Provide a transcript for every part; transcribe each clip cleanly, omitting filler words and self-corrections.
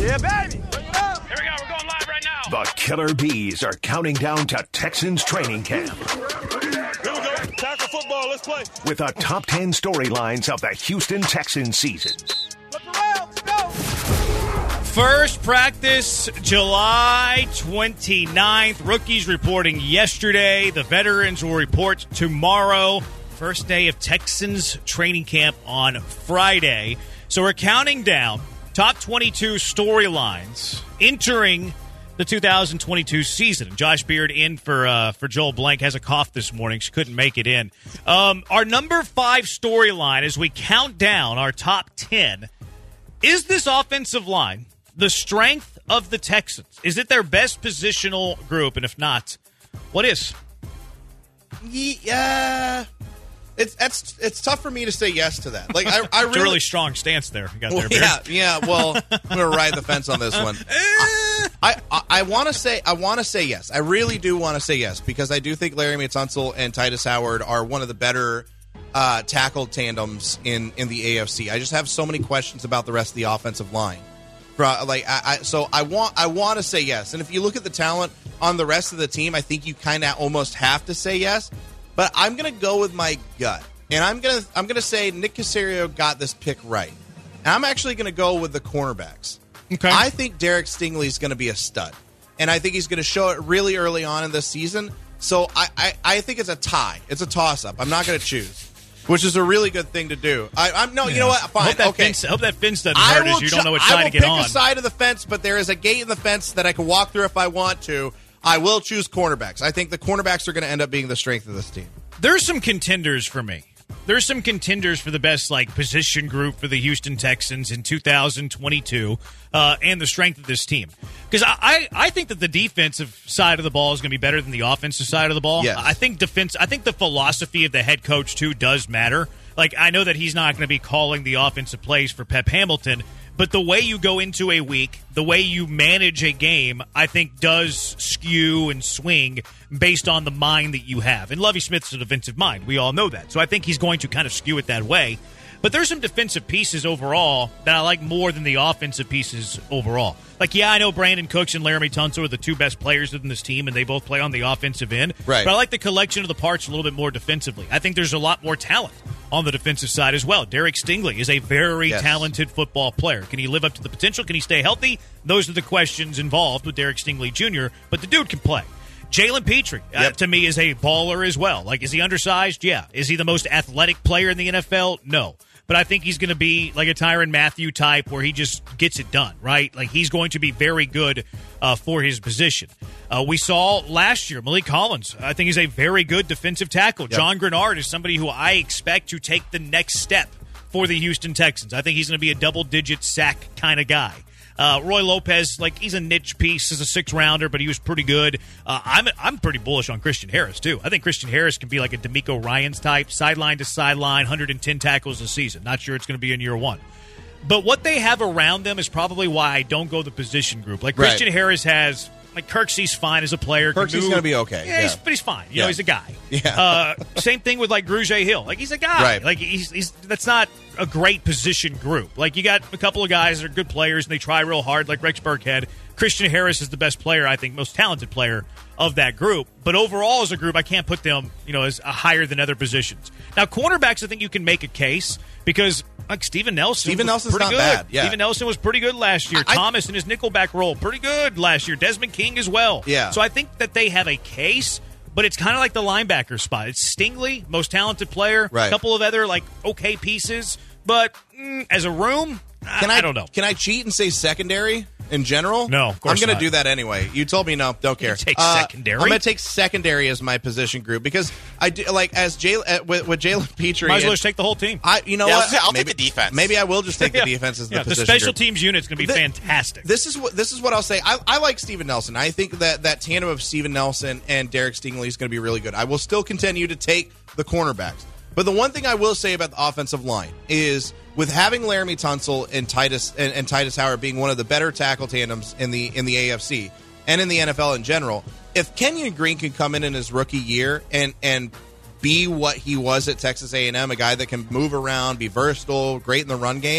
Yeah, baby. Bring it up. Here we go. We're going live right now. The Killer Bees are counting down to Texans training camp. Here we go. Tackle football. Let's play. With the top 10 storylines of the Houston Texans season. Look around. Let's go. First practice, July 29th. Rookies reporting yesterday. The veterans will report tomorrow. First day of Texans training camp on Friday. So we're counting down top 22 storylines entering the 2022 season. Josh Beard in for Joel Blank. Has a cough this morning. She couldn't make it in. Our number 5 storyline as we count down our top 10 is this offensive line the strength of the Texans? Is it their best positional group? And if not, what is? Yeah. It's tough for me to say yes to that. Like I really, it's a really strong stance there. You got there, Beard. Yeah. Well, I'm gonna ride the fence on this one. I want to say yes. I really do want to say yes because I do think Laremy Tunsil and Titus Howard are one of the better tackle tandems in the AFC. I just have so many questions about the rest of the offensive line. So I want to say yes. And if you look at the talent on the rest of the team, I think you kind of almost have to say yes. But I'm going to go with my gut, and I'm going to say Nick Caserio got this pick right. And I'm actually going to go with the cornerbacks. Okay. I think Derek Stingley is going to be a stud, and I think he's going to show it really early on in this season. So I think it's a tie. It's a toss-up. I'm not going to choose, which is a really good thing to do. You know what? Fine. I hope that fence doesn't hurt as you don't know which side to get on. I will pick a side of the fence, but there is a gate in the fence that I can walk through if I want to. I will choose cornerbacks. I think the cornerbacks are going to end up being the strength of this team. There's some contenders for me. There's some contenders for the best position group for the Houston Texans in 2022 and the strength of this team. Because I think that the defensive side of the ball is going to be better than the offensive side of the ball. Yes. I think the philosophy of the head coach, too, does matter. I know that he's not going to be calling the offensive plays for Pep Hamilton, but the way you go into a week, the way you manage a game, I think does skew and swing based on the mind that you have. And Lovie Smith's a defensive mind. We all know that. So I think he's going to kind of skew it that way. But there's some defensive pieces overall that I like more than the offensive pieces overall. I know Brandon Cooks and Laremy Tunsil are the 2 best players in this team, and they both play on the offensive end. Right. But I like the collection of the parts a little bit more defensively. I think there's a lot more talent on the defensive side as well. Derek Stingley is a very talented football player. Can he live up to the potential? Can he stay healthy? Those are the questions involved with Derek Stingley Jr., but the dude can play. Jalen Petrie, to me, is a baller as well. Is he undersized? Yeah. Is he the most athletic player in the NFL? No. But I think he's going to be like a Tyrann Mathieu type where he just gets it done, right? He's going to be very good for his position. We saw last year, Malik Collins, I think he's a very good defensive tackle. Yep. John Grenard is somebody who I expect to take the next step for the Houston Texans. I think he's going to be a double-digit sack kind of guy. Roy Lopez, he's a niche piece as a 6th-rounder, but he was pretty good. I'm pretty bullish on Christian Harris, too. I think Christian Harris can be like a D'Amico Ryans type, sideline to sideline, 110 tackles a season. Not sure it's going to be in year 1. But what they have around them is probably why I don't go the position group. Christian Harris has... Kirksey's fine as a player. Kirksey's going to be okay. Yeah, but he's fine. You know, he's a guy. Yeah. Same thing with Grugier Hill. He's a guy. Right. He's that's not a great position group. You got a couple of guys that are good players and they try real hard, like Rex Burkhead. Christian Harris is the best player, I think, most talented player of that group. But overall, as a group, I can't put them, as higher than other positions. Now, cornerbacks, I think you can make a case because Steven Nelson. Steven Nelson's pretty not good. bad. Yeah. Steven Nelson was pretty good last year. Thomas in his nickelback role, pretty good last year. Desmond King as well. Yeah. So I think that they have a case, but it's kind of like the linebacker spot. It's Stingley, most talented player. Right. A couple of other okay pieces, but as a room, I don't know. Can I cheat and say secondary in general? No, of course I'm going not. to do that anyway. You told me no. Don't care. Take secondary. I'm going to take secondary as my position group because I do with Jalen Petrie. Might as well just take the whole team. I'll take the defense. Maybe I will just take the defense as the position. The special group. teams unit's going to be fantastic. This is what I'll say. I like Steven Nelson. I think that tandem of Steven Nelson and Derek Stingley is going to be really good. I will still continue to take the cornerbacks. But the one thing I will say about the offensive line is with having Laremy Tunsil and Titus Howard being one of the better tackle tandems in the AFC and in the NFL in general, if Kenyon Green can come in his rookie year and be what he was at Texas A&M, a guy that can move around, be versatile, great in the run game,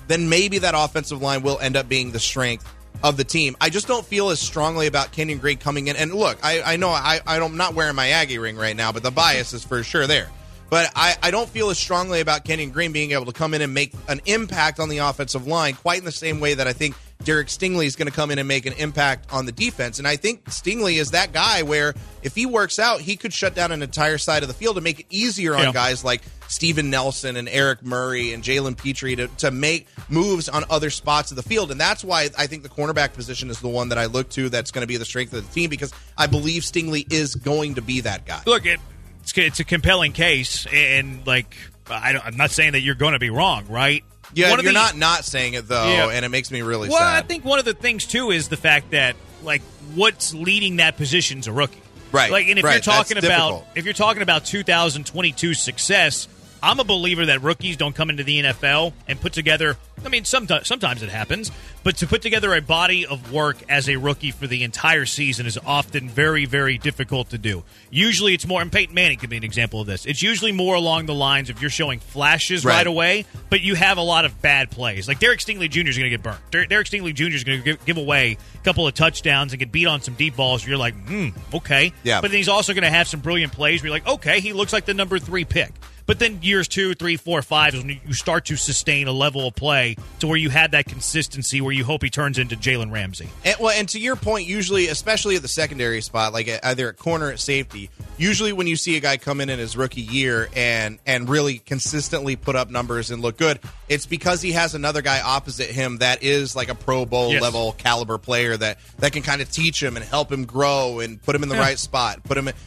then maybe that offensive line will end up being the strength of the team. I just don't feel as strongly about Kenyon Green coming in. And look, I know I'm not wearing my Aggie ring right now, but the bias is for sure there. But I don't feel as strongly about Kenyon Green being able to come in and make an impact on the offensive line quite in the same way that I think Derek Stingley is going to come in and make an impact on the defense. And I think Stingley is that guy where if he works out, he could shut down an entire side of the field and make it easier on guys like Steven Nelson and Eric Murray and Jalen Petrie to make moves on other spots of the field. And that's why I think the cornerback position is the one that I look to that's going to be the strength of the team, because I believe Stingley is going to be that guy. Look, it's a compelling case, and I'm not saying that you're going to be wrong, right? Yeah, you're not saying it, though, and it makes me really sad. Well, I think one of the things, too, is the fact that, what's leading that position's a rookie. Right. And if you're talking about 2022 success, I'm a believer that rookies don't come into the NFL and put together, sometimes it happens, but to put together a body of work as a rookie for the entire season is often very, very difficult to do. Usually it's more, and Peyton Manning could be an example of this, it's usually more along the lines of you're showing flashes right away, but you have a lot of bad plays. Like Derek Stingley Jr. is going to get burnt. Derek Stingley Jr. is going to give away a couple of touchdowns and get beat on some deep balls where you're like, okay. Yeah. But then he's also going to have some brilliant plays where you're like, okay, he looks like the number 3 pick. But then years 2, 3, 4, 5 is when you start to sustain a level of play to where you had that consistency where you hope he turns into Jalen Ramsey. And to your point, usually, especially at the secondary spot, like either at corner or at safety, usually when you see a guy come in his rookie year and really consistently put up numbers and look good, it's because he has another guy opposite him that is like a Pro Bowl level caliber player that can kind of teach him and help him grow and put him in the right spot,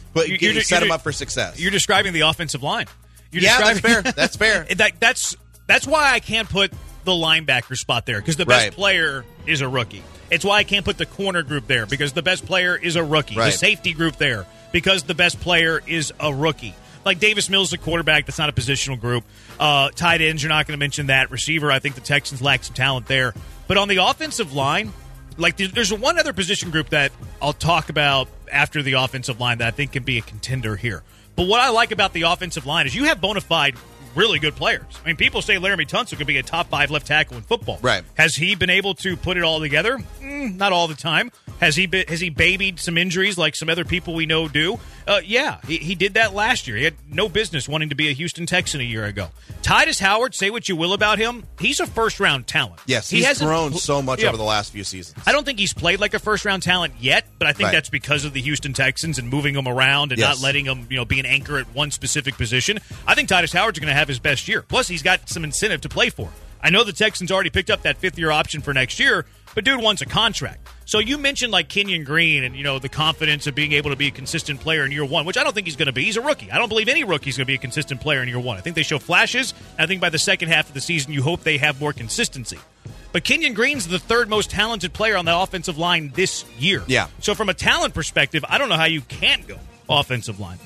set him up for success. You're describing the offensive line. That's fair. That's fair. That's why I can't put the linebacker spot there, because the best player is a rookie. It's why I can't put the corner group there, because the best player is a rookie. Right. The safety group there, because the best player is a rookie. Like Davis Mills, the quarterback, that's not a positional group. Tight ends, you're not going to mention that. Receiver, I think the Texans lack some talent there. But on the offensive line, there's one other position group that I'll talk about after the offensive line that I think can be a contender here. But what I like about the offensive line is you have bona fide, really good players. I mean, people say Laramie Tunsil could be a top 5 left tackle in football. Right. Has he been able to put it all together? Not all the time. Has he babied some injuries like some other people we know do? Yeah, he did that last year. He had no business wanting to be a Houston Texan a year ago. Titus Howard, say what you will about him, he's a first-round talent. Yes, he's grown so much over the last few seasons. I don't think he's played like a first-round talent yet, but I think that's because of the Houston Texans and moving him around and not letting him be an anchor at one specific position. I think Titus Howard's going to have his best year. Plus, he's got some incentive to play for. I know the Texans already picked up that 5th-year option for next year, but dude wants a contract. So you mentioned like Kenyon Green and, the confidence of being able to be a consistent player in year 1, which I don't think he's going to be. He's a rookie. I don't believe any rookie's going to be a consistent player in year 1. I think they show flashes, and I think by the second half of the season, you hope they have more consistency. But Kenyon Green's the 3rd most talented player on the offensive line this year. Yeah. So from a talent perspective, I don't know how you can't go offensive line.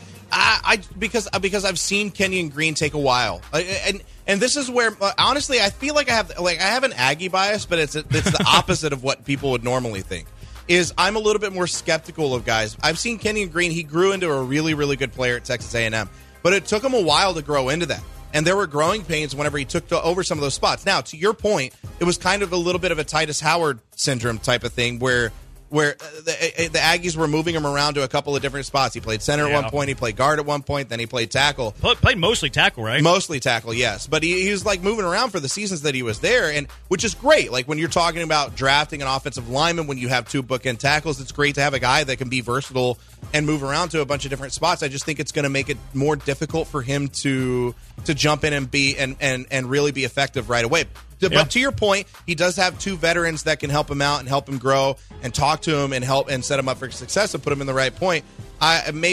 Because I've seen Kenyon Green take a while, and this is where honestly I feel like I have an Aggie bias, but it's the opposite of what people would normally think. Is I'm a little bit more skeptical of guys. I've seen Kenyon Green; he grew into a really, really good player at Texas A&M, but it took him a while to grow into that. And there were growing pains whenever he took over some of those spots. Now, to your point, it was kind of a little bit of a Titus Howard syndrome type of thing where the Aggies were moving him around to a couple of different spots. He played center at one point, he played guard at one point, then he played tackle. Played mostly tackle, right? Mostly tackle, yes. But he was like moving around for the seasons that he was there, and which is great. Like when you're talking about drafting an offensive lineman, when you have 2 bookend tackles, it's great to have a guy that can be versatile and move around to a bunch of different spots. I just think it's going to make it more difficult for him to jump in and be and really be effective right away. But to your point, he does have 2 veterans that can help him out and help him grow and talk to him and help and set him up for success and put him in the right point. I'm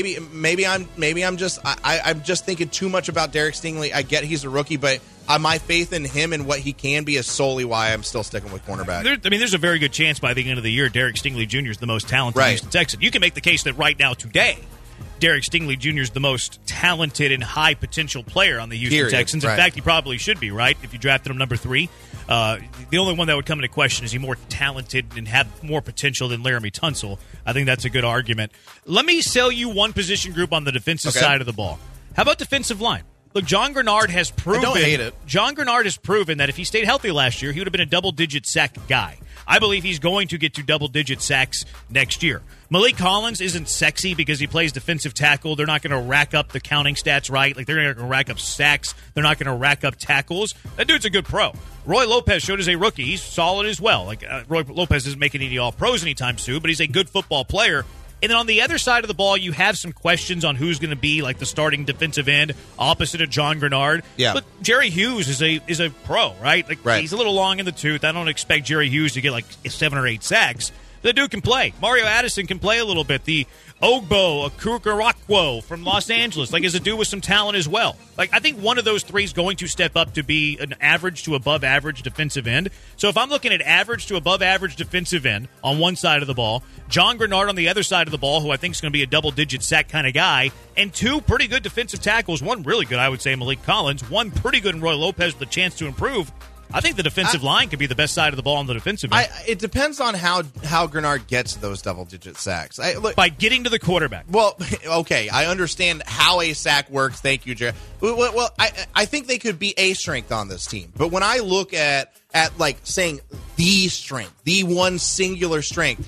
just thinking too much about Derek Stingley. I get he's a rookie, but my faith in him and what he can be is solely why I'm still sticking with cornerback. There's a very good chance by the end of the year Derek Stingley Jr. is the most talented Houston Texan. You can make the case that right now today Derek Stingley Jr. is the most talented and high potential player on the Houston Texans. In fact, he probably should be, right? If you drafted him number 3. The only one that would come into question is he more talented and have more potential than Laramie Tunsil. I think that's a good argument. Let me sell you one position group on the defensive side of the ball. How about defensive line? Look, John Grenard has proven. I don't hate it. John Grenard has proven that if he stayed healthy last year, he would have been a double-digit sack guy. I believe he's going to get to double-digit sacks next year. Malik Collins isn't sexy because he plays defensive tackle. They're not going to rack up the counting stats right. Like, they're going to rack up sacks. They're not going to rack up tackles. That dude's a good pro. Roy Lopez showed as a rookie. He's solid as well. Like, Roy Lopez isn't making any all-pros anytime soon, but he's a good football player. And then on the other side of the ball, you have some questions on who's going to be like the starting defensive end opposite of John Grenard. Yeah. But Jerry Hughes is a pro, right? Like, right. He's a little long in the tooth. I don't expect Jerry Hughes to get like 7 or 8 sacks. The dude can play. Mario Addison can play a little bit. The Ogbo Okoronkwo from Los Angeles, like, is a dude with some talent as well. Like, I think one of those three is going to step up to be an average to above average defensive end. So if I'm looking at average to above average defensive end on one side of the ball, John Grenard on the other side of the ball, who I think is going to be a double-digit sack kind of guy, and 2 pretty good defensive tackles, one really good, I would say, Malik Collins, one pretty good in Roy Lopez with a chance to improve, I think the defensive line could be the best side of the ball on the defensive end. It depends on how Grenard gets those double-digit sacks. By getting to the quarterback. Well, okay, I understand how a sack works. Thank you, Jerry. Well, I think they could be a strength on this team. But when I look at like saying the strength, the one singular strength,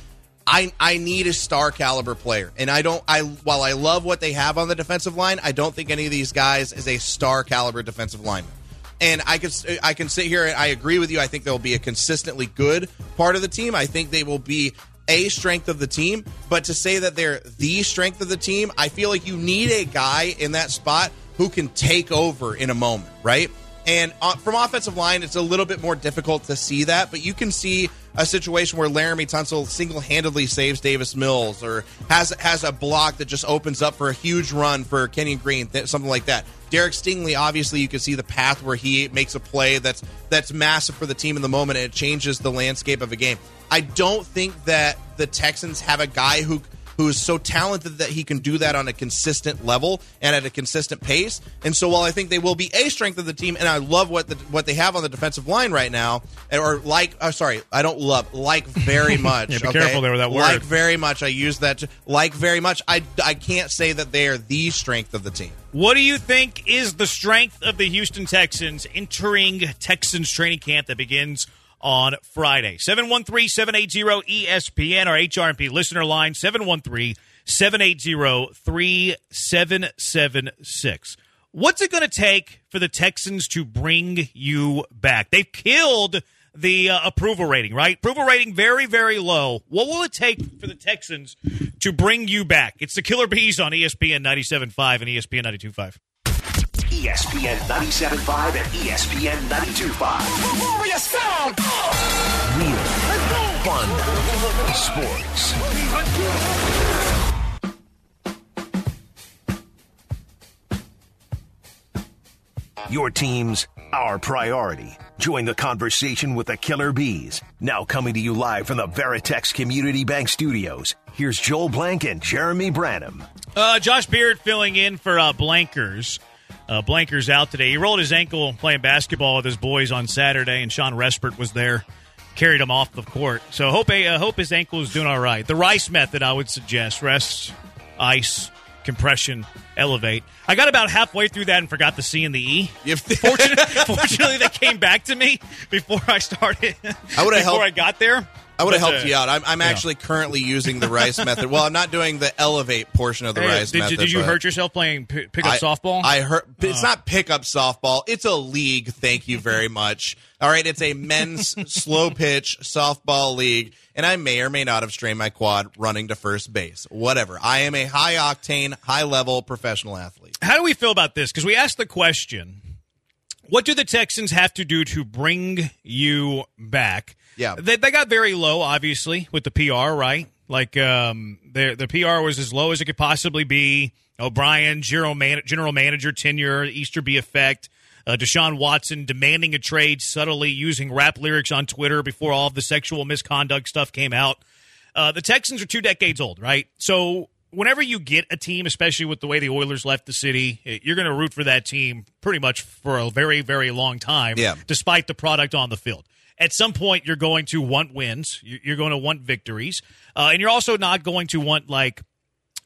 I need a star caliber player. And while I love what they have on the defensive line, I don't think any of these guys is a star caliber defensive lineman. And I can sit here and I agree with you. I think they'll be a consistently good part of the team. I think they will be a strength of the team. But to say that they're the strength of the team, I feel like you need a guy in that spot who can take over in a moment, right? And from offensive line, it's a little bit more difficult to see that. But you can see a situation where Laramie Tunsil single-handedly saves Davis Mills or has a block that just opens up for a huge run for Kenyon Green, something like that. Derek Stingley, obviously, you can see the path where he makes a play that's massive for the team in the moment, and it changes the landscape of a game. I don't think that the Texans have a guy who is so talented that he can do that on a consistent level and at a consistent pace. And so while I think they will be a strength of the team, and I love what they have on the defensive line right now, like very much. Yeah, be careful there with that word. Like very much. I use that. Like very much. I can't say that they are the strength of the team. What do you think is the strength of the Houston Texans entering Texans training camp that begins on Friday? 713-780-ESPN, our HRMP listener line, 713-780-3776. What's it going to take for the Texans to bring you back? They've killed the approval rating, right? Approval rating very, very low. What will it take for the Texans to bring you back? It's the Killer Bees on ESPN 97.5 and ESPN 92.5. ESPN 97.5 and ESPN 92.5. Warrior sound! Real, fun, sports. Your team's our priority. Join the conversation with the Killer Bees. Now coming to you live from the Veritex Community Bank Studios. Here's Joel Blank and Jeremy Branham. Josh Beard filling in for Blankers. Blanker's out today. He rolled his ankle playing basketball with his boys on Saturday, and Sean Respert was there, carried him off the court. So hope his ankle is doing all right. The Rice method, I would suggest: rest, ice, compression, elevate. I got about halfway through that and forgot the C and the E. Fortunately, they came back to me before I started. I got there. I would have helped you out. I'm actually currently using the Rice method. Well, I'm not doing the elevate portion of the Rice method. Did you hurt yourself playing pickup softball? I hurt. It's not pickup softball. It's a league. Thank you very much. All right, it's a men's slow pitch softball league, and I may or may not have strained my quad running to first base. Whatever. I am a high octane, high level professional athlete. How do we feel about this? Because we asked the question, what do the Texans have to do to bring you back? Yeah, they got very low, obviously, with the PR, right? Like their PR was as low as it could possibly be. O'Brien, general manager tenure, Easterby effect. Deshaun Watson demanding a trade, subtly using rap lyrics on Twitter before all of the sexual misconduct stuff came out. The Texans are 2 decades old, right? So whenever you get a team, especially with the way the Oilers left the city, you're going to root for that team pretty much for a very, very long time, despite the product on the field. At some point, you're going to want wins. You're going to want victories. And you're also not going to want,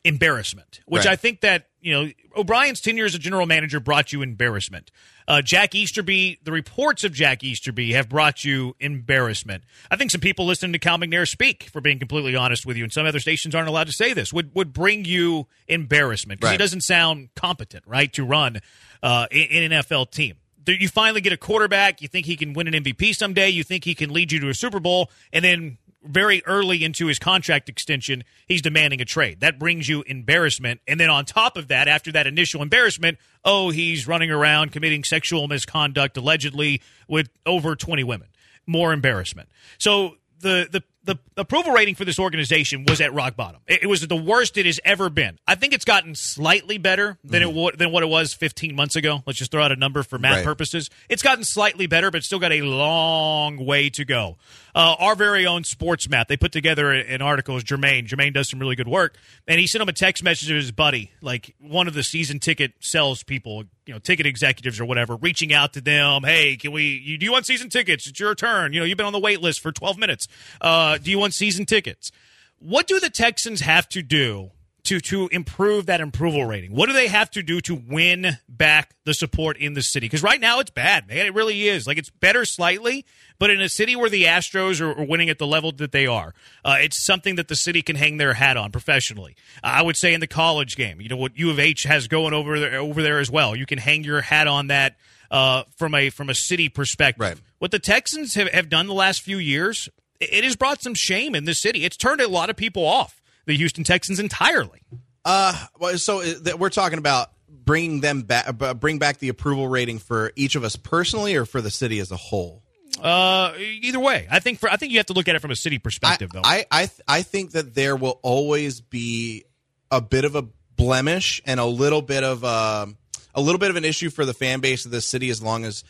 embarrassment, which Right. I think that, O'Brien's tenure as a general manager brought you embarrassment. Jack Easterby, the reports of Jack Easterby have brought you embarrassment. I think some people listening to Cal McNair speak, for being completely honest with you, and some other stations aren't allowed to say this, would bring you embarrassment because he doesn't sound competent, right, to run an NFL team. You finally get a quarterback, you think he can win an MVP someday, you think he can lead you to a Super Bowl, and then very early into his contract extension, he's demanding a trade. That brings you embarrassment. And then on top of that, after that initial embarrassment, he's running around committing sexual misconduct allegedly with over 20 women. More embarrassment. So the approval rating for this organization was at rock bottom. It was the worst it has ever been. I think it's gotten slightly better than what it was 15 months ago. Let's just throw out a number for math purposes. It's gotten slightly better, but still got a long way to go. Our very own Sports Map, they put together an article. Jermaine. Jermaine does some really good work, and he sent him a text message to his buddy, like one of the season ticket sales people, ticket executives or whatever, reaching out to them. Hey, do you want season tickets? It's your turn. You've been on the wait list for 12 minutes. Do you want season tickets? What do the Texans have to do to improve that approval rating? What do they have to do to win back the support in the city? Because right now it's bad, man. It really is. Like, it's better slightly, but in a city where the Astros are winning at the level that they are, it's something that the city can hang their hat on professionally. I would say in the college game, what U of H has going over there as well. You can hang your hat on that from a city perspective. Right. What the Texans have done the last few years, it has brought some shame in this city. It's turned a lot of people off the Houston Texans entirely. So we're talking about bring back the approval rating for each of us personally, or for the city as a whole. Either way, I think you have to look at it from a city perspective, though. I think that there will always be a bit of a blemish and a little bit of an issue for the fan base of this city, as long as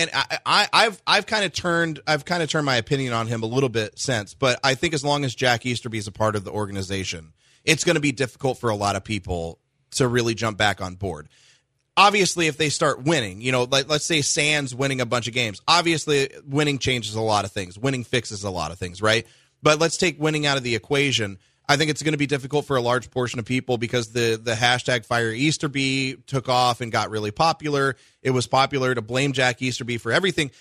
I've kind of turned my opinion on him a little bit since, but I think as long as Jack Easterby is a part of the organization, it's going to be difficult for a lot of people to really jump back on board. Obviously, if they start winning, let's say Sands winning a bunch of games, obviously winning changes a lot of things. Winning fixes a lot of things, right? But let's take winning out of the equation. I think it's going to be difficult for a large portion of people because the hashtag Fire Easterby took off and got really popular. It was popular to blame Jack Easterby for everything.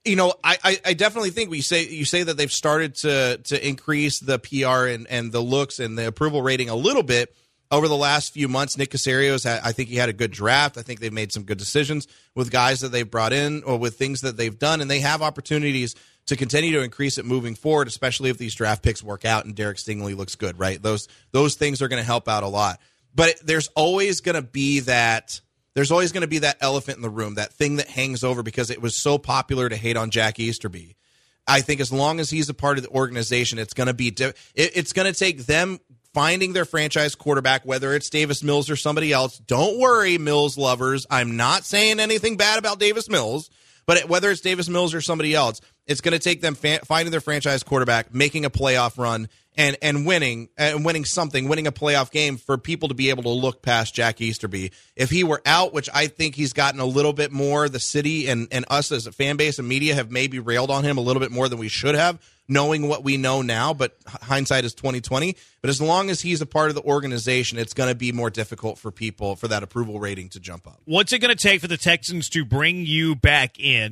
I definitely think you say that they've started to increase the PR and the looks and the approval rating a little bit over the last few months. Nick Caserio's, I think he had a good draft. I think they've made some good decisions with guys that they've brought in or with things that they've done, and they have opportunities to continue to increase it moving forward, especially if these draft picks work out and Derek Stingley looks good, right? Those things are going to help out a lot. But there's always going to be that elephant in the room, that thing that hangs over because it was so popular to hate on Jack Easterby. I think as long as he's a part of the organization, it's going to be it's going to take them finding their franchise quarterback, whether it's Davis Mills or somebody else. Don't worry, Mills lovers. I'm not saying anything bad about Davis Mills, but whether it's Davis Mills or somebody else, it's going to take them finding their franchise quarterback, making a playoff run, and winning a playoff game for people to be able to look past Jack Easterby. If he were out, which I think he's gotten a little bit more, the city and us as a fan base and media have maybe railed on him a little bit more than we should have, knowing what we know now, but hindsight is 20/20. But as long as he's a part of the organization, it's going to be more difficult for people for that approval rating to jump up. What's it going to take for the Texans to bring you back in?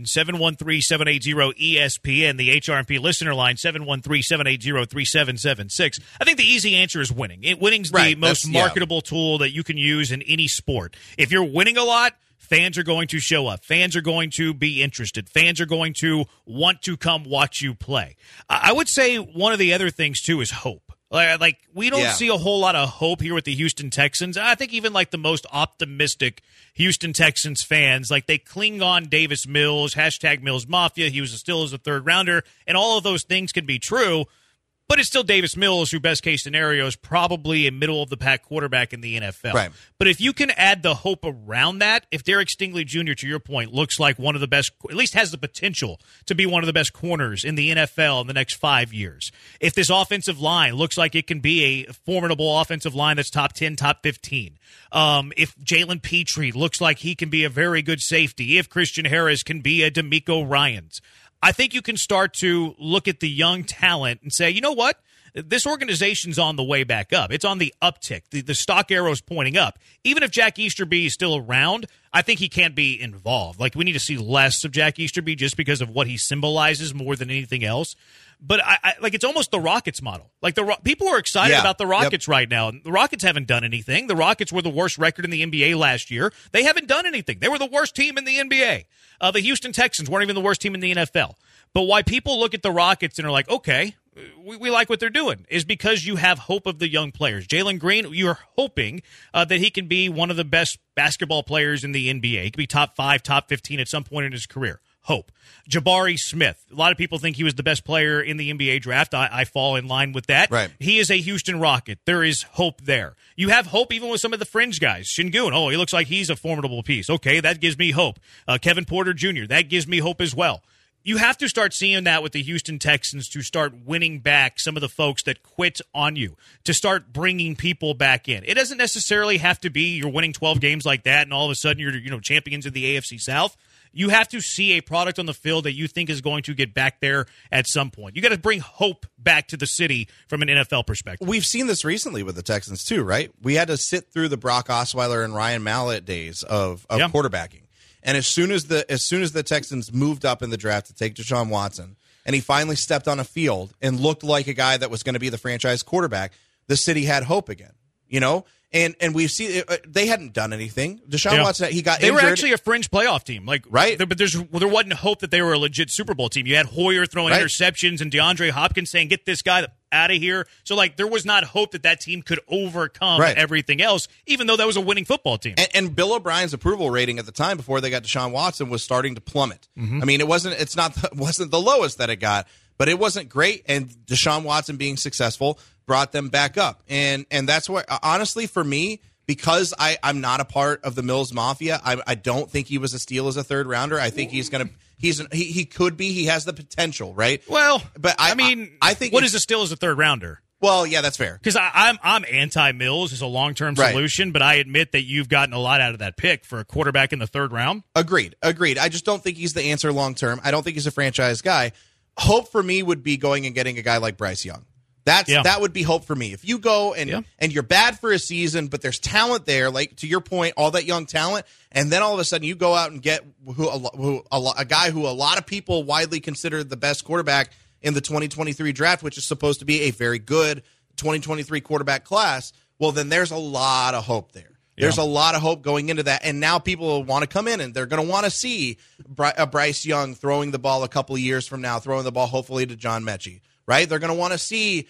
713-780-ESPN, the HRMP listener line, 713-780-3776. I think the easy answer is winning. Winning's the most marketable tool that you can use in any sport. If you're winning a lot, fans are going to show up. Fans are going to be interested. Fans are going to want to come watch you play. I would say one of the other things, too, is hope. Like we don't see a whole lot of hope here with the Houston Texans. I think even like the most optimistic Houston Texans fans, like they cling on Davis Mills, hashtag Mills Mafia. He was still as a third rounder, and all of those things can be true. But it's still Davis Mills, who best case scenario is probably a middle-of-the-pack quarterback in the NFL. Right. But if you can add the hope around that, if Derek Stingley Jr., to your point, looks like one of the best, at least has the potential to be one of the best corners in the NFL in the next 5 years, if this offensive line looks like it can be a formidable offensive line that's top 10, top 15, if Jalen Petrie looks like he can be a very good safety, if Christian Harris can be a DeMeco Ryans, I think you can start to look at the young talent and say, you know what? this organization's on the way back up. It's on the uptick. The stock arrow's pointing up. Even if Jack Easterby is still around, I think he can't be involved. Like, we need to see less of Jack Easterby just because of what he symbolizes more than anything else. But I like, it's almost the Rockets model. Like, people are excited about the Rockets right now. The Rockets haven't done anything. The Rockets were the worst record in the NBA last year. They haven't done anything. They were the worst team in the NBA. The Houston Texans weren't even the worst team in the NFL. But why people look at the Rockets and are like, okay, we like what they're doing, is because you have hope of the young players. Jalen Green, you're hoping that he can be one of the best basketball players in the NBA. He could be top 5, top 15 at some point in his career. Hope. Jabari Smith. A lot of people think he was the best player in the NBA draft. I fall in line with that. Right. He is a Houston Rocket. There is hope there. You have hope even with some of the fringe guys. Şengün, oh, he looks like he's a formidable piece. Okay, that gives me hope. Kevin Porter Jr., that gives me hope as well. You have to start seeing that with the Houston Texans to start winning back some of the folks that quit on you, to start bringing people back in. It doesn't necessarily have to be you're winning 12 games like that and all of a sudden you're champions of the AFC South. You have to see a product on the field that you think is going to get back there at some point. You got to bring hope back to the city from an NFL perspective. We've seen this recently with the Texans too, right? We had to sit through the Brock Osweiler and Ryan Mallett days of quarterbacking. And as soon as the Texans moved up in the draft to take Deshaun Watson, and he finally stepped on a field and looked like a guy that was going to be the franchise quarterback, the city had hope again. You know? And we've seen they hadn't done anything. Deshaun Watson, he got injured. They were actually a fringe playoff team, like right. But there wasn't hope that they were a legit Super Bowl team. You had Hoyer throwing interceptions and DeAndre Hopkins saying, "Get this guy out of here." So like there was not hope that team could overcome everything else, even though that was a winning football team. And Bill O'Brien's approval rating at the time before they got Deshaun Watson was starting to plummet. Mm-hmm. I mean, it wasn't the lowest that it got, but it wasn't great. And Deshaun Watson being successful brought them back up. And that's what, honestly, for me, because I'm not a part of the Mills Mafia, I don't think he was a steal as a third rounder. I think he could be. He has the potential, right? Well, but I think what is a steal as a third rounder? Well, yeah, that's fair. Because I'm anti-Mills as a long-term solution, but I admit that you've gotten a lot out of that pick for a quarterback in the third round. Agreed. I just don't think he's the answer long-term. I don't think he's a franchise guy. Hope for me would be going and getting a guy like Bryce Young. That would be hope for me. If you go and you're bad for a season, but there's talent there, like to your point, all that young talent, and then all of a sudden you go out and get a guy who a lot of people widely consider the best quarterback in the 2023 draft, which is supposed to be a very good 2023 quarterback class, well, then there's a lot of hope there. There's a lot of hope going into that, and now people will want to come in, and they're going to want to see Bryce Young throwing the ball a couple of years from now, throwing the ball hopefully to John Mechie. Right, they're going to want to see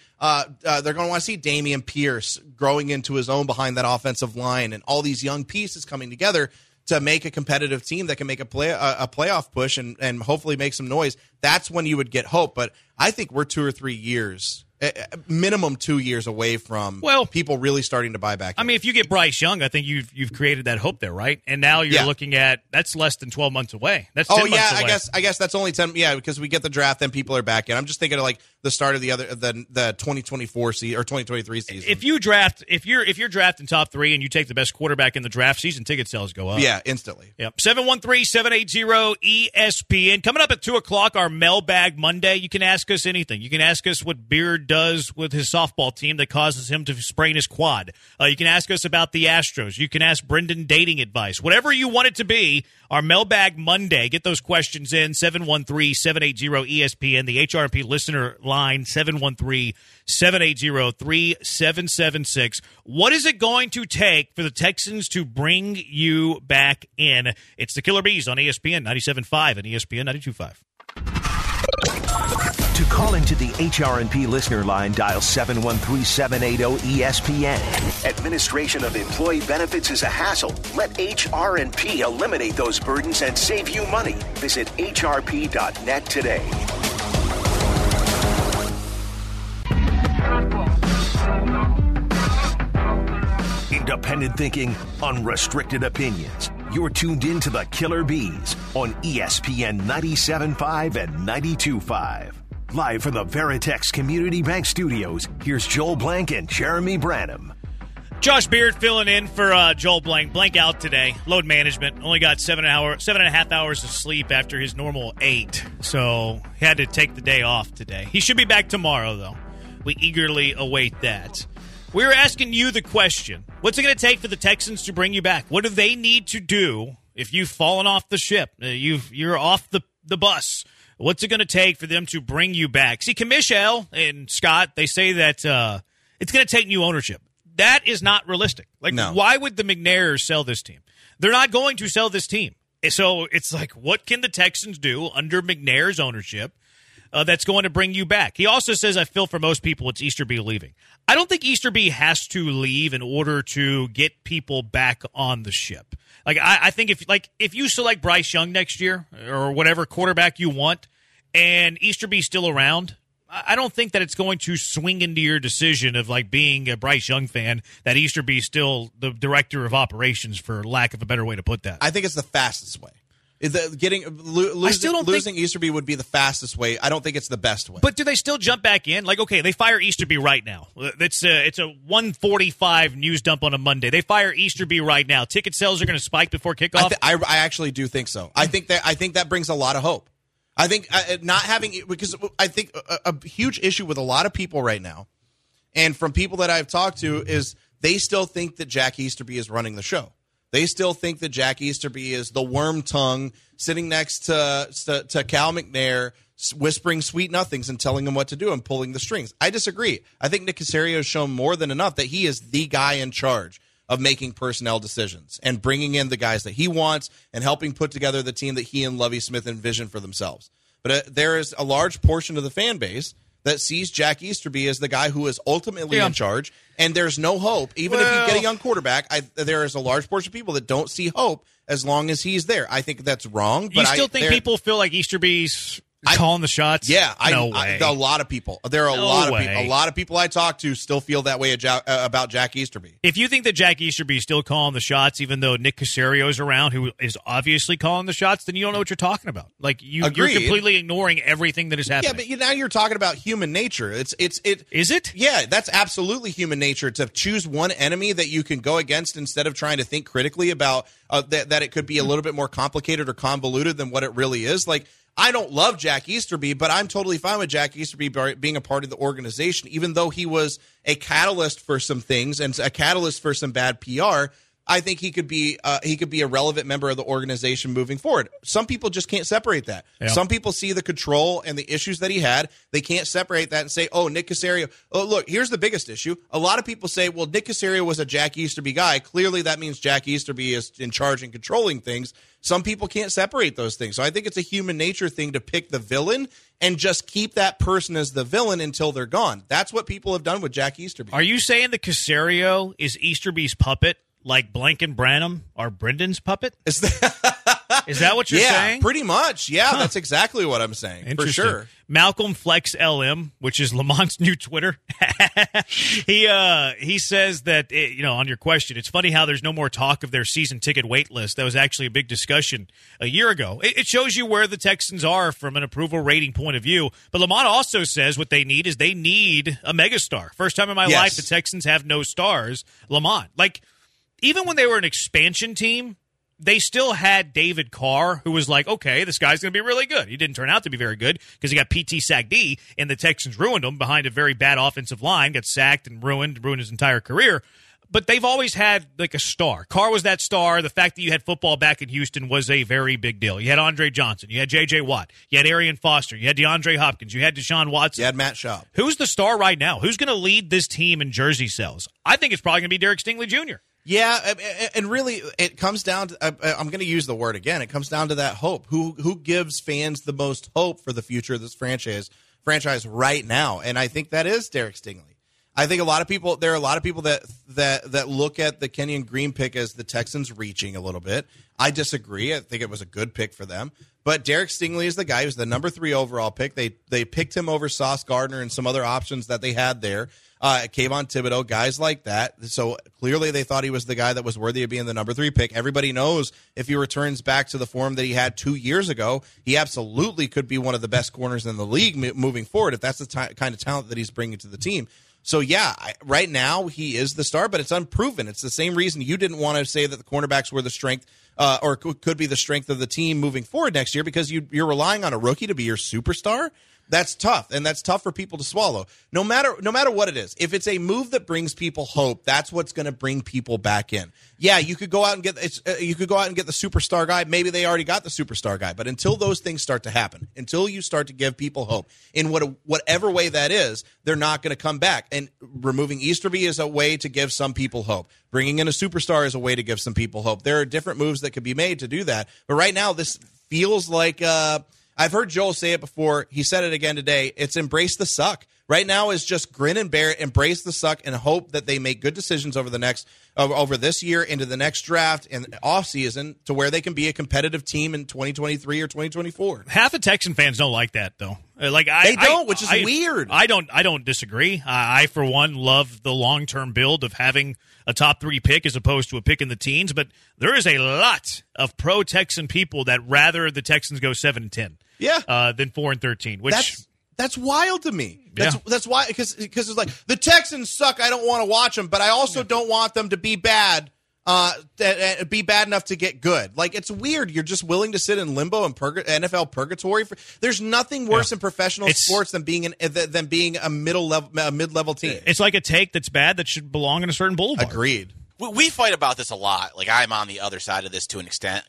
Dameon Pierce growing into his own behind that offensive line, and all these young pieces coming together to make a competitive team that can make a playoff push and hopefully make some noise. That's when you would get hope. But I think we're 2 or 3 years, minimum 2 years away from people really starting to buy back in. I mean, if you get Bryce Young, I think you've created that hope there, right? And now you're looking at that's less than 12 months away. That's 10 months away. I guess that's only 10. Yeah, because we get the draft, then people are back in. I'm just thinking of like the start of the 2024 season or 2023 season. If you're drafting top 3 and you take the best quarterback in the draft, season ticket sales go up. Yeah, instantly. Yep. 713-780-ESPN. Coming up at 2:00, our Mailbag Monday. You can ask us anything. You can ask us what Beard does with his softball team that causes him to sprain his quad. You can ask us about the Astros. You can ask Brendan dating advice. Whatever you want it to be, our Mailbag Monday. Get those questions in, 713-780-ESPN. The HRP listener line, 713-780-3776. What is it going to take for the Texans to bring you back in? It's the Killer Bees on ESPN 97.5 and ESPN 92.5. To call into the HRP listener line, dial 713-780-ESPN. Administration of employee benefits is a hassle. Let HRP eliminate those burdens and save you money. Visit hrp.net today. Independent thinking, unrestricted opinions. You're tuned in to the Killer Bees on ESPN 97.5 and 92.5. Live from the Veritex Community Bank Studios, here's Joel Blank and Jeremy Branham. Josh Beard filling in for Joel Blank. Blank out today. Load management. Only got 7.5 hours of sleep after his normal 8. So he had to take the day off today. He should be back tomorrow, though. We eagerly await that. We're asking you the question, what's it going to take for the Texans to bring you back? What do they need to do if you've fallen off the ship? You're off the bus. What's it going to take for them to bring you back? See, Kamish and Scott, they say that it's going to take new ownership. That is not realistic. No. Why would the McNairs sell this team? They're not going to sell this team. So it's like, what can the Texans do under McNair's ownership that's going to bring you back? He also says, I feel for most people it's Easterby leaving. I don't think Easterby has to leave in order to get people back on the ship. I think if you select Bryce Young next year or whatever quarterback you want and Easterby's still around, I don't think that it's going to swing into your decision of being a Bryce Young fan that Easterby's still the director of operations, for lack of a better way to put that. I think it's the fastest way. Losing Easterby would be the fastest way. I don't think it's the best way. But do they still jump back in? Okay, they fire Easterby right now. It's a 1:45 news dump on a Monday. They fire Easterby right now. Ticket sales are going to spike before kickoff. I actually do think so. I think that brings a lot of hope. I think not having – because I think a huge issue with a lot of people right now, and from people that I've talked to, is they still think that Jack Easterby is running the show. They still think that Jack Easterby is the worm tongue sitting next to Cal McNair, whispering sweet nothings and telling him what to do and pulling the strings. I disagree. I think Nick Caserio has shown more than enough that he is the guy in charge of making personnel decisions and bringing in the guys that he wants and helping put together the team that he and Lovie Smith envision for themselves. But there is a large portion of the fan base that sees Jack Easterby as the guy who is ultimately in charge, and there's no hope. Even if you get a young quarterback, there is a large portion of people that don't see hope as long as he's there. I think that's wrong. But you still think people feel like Easterby's calling the shots? Yeah. No way. A lot of people. There are a lot of people. A lot of people I talk to still feel that way about Jack Easterby. If you think that Jack Easterby is still calling the shots, even though Nick Caserio is around, who is obviously calling the shots, then you don't know what you're talking about. You're completely ignoring everything that is happening. Yeah, but now you're talking about human nature. Is it? Yeah, that's absolutely human nature, to choose one enemy that you can go against instead of trying to think critically about that it could be a little bit more complicated or convoluted than what it really is. I don't love Jack Easterby, but I'm totally fine with Jack Easterby being a part of the organization, even though he was a catalyst for some things and a catalyst for some bad PR. I think he could be a relevant member of the organization moving forward. Some people just can't separate that. Yeah. Some people see the control and the issues that he had. They can't separate that and say, oh, Nick Caserio. Oh, look, here's the biggest issue. A lot of people say, well, Nick Caserio was a Jack Easterby guy. Clearly that means Jack Easterby is in charge and controlling things. Some people can't separate those things. So I think it's a human nature thing to pick the villain and just keep that person as the villain until they're gone. That's what people have done with Jack Easterby. Are you saying that Caserio is Easterby's puppet, like Blanken Branham are Brendan's puppet? Is that what you're saying? Yeah, pretty much. Yeah, That's exactly what I'm saying, for sure. Malcolm Flex LM, which is Lamont's new Twitter, he says that, on your question, it's funny how there's no more talk of their season ticket wait list. That was actually a big discussion a year ago. It shows you where the Texans are from an approval rating point of view. But Lamont also says what they need is they need a megastar. First time in my life the Texans have no stars. Lamont. Even when they were an expansion team, they still had David Carr, who was like, okay, this guy's going to be really good. He didn't turn out to be very good because he got P.T. Sagdi, and the Texans ruined him behind a very bad offensive line, got sacked and ruined his entire career. But they've always had, a star. Carr was that star. The fact that you had football back in Houston was a very big deal. You had Andre Johnson. You had J.J. Watt. You had Arian Foster. You had DeAndre Hopkins. You had Deshaun Watson. You had Matt Schaub. Who's the star right now? Who's going to lead this team in jersey sales? I think it's probably going to be Derek Stingley Jr. Yeah, and really, it comes down to, I'm going to use the word again, it comes down to that hope. Who gives fans the most hope for the future of this franchise right now? And I think that is Derek Stingley. I think there are a lot of people that look at the Kenyon Green pick as the Texans reaching a little bit. I disagree. I think it was a good pick for them. But Derek Stingley is the guy who's the number 3 overall pick. They picked him over Sauce Gardner and some other options that they had there. Kayvon Thibodeau, guys like that. So clearly they thought he was the guy that was worthy of being the number 3 pick. Everybody knows if he returns back to the form that he had 2 years ago, he absolutely could be one of the best corners in the league moving forward if that's the kind of talent that he's bringing to the team. So, yeah, right now he is the star, but it's unproven. It's the same reason you didn't want to say that the cornerbacks were the strength or could be the strength of the team moving forward next year because you're relying on a rookie to be your superstar. That's tough, and that's tough for people to swallow. No matter what it is, if it's a move that brings people hope, that's what's going to bring people back in. Yeah, you could go out and get the superstar guy. Maybe they already got the superstar guy, but until those things start to happen, until you start to give people hope in whatever way that is, they're not going to come back. And removing Easterby is a way to give some people hope. Bringing in a superstar is a way to give some people hope. There are different moves that could be made to do that, but right now this feels like. I've heard Joel say it before. He said it again today. It's embrace the suck. Right now is just grin and bear it, embrace the suck, and hope that they make good decisions over this year into the next draft and offseason to where they can be a competitive team in 2023 or 2024. Half of Texan fans don't like that, though. Which is weird. I don't disagree. I, for one, love the long-term build of having a top 3 pick as opposed to a pick in the teens, but there is a lot of pro-Texan people that rather the Texans go 7-10. Yeah, than 4-13, which that's wild to me. That's why because it's like the Texans suck. I don't want to watch them, but I also don't want them to be bad. Be bad enough to get good. Like, it's weird. You're just willing to sit in limbo and NFL purgatory. There's nothing worse in professional sports than being a mid-level team. It's like a take that's bad that should belong in a certain boulevard. Agreed. We fight about this a lot. Like, I'm on the other side of this to an extent.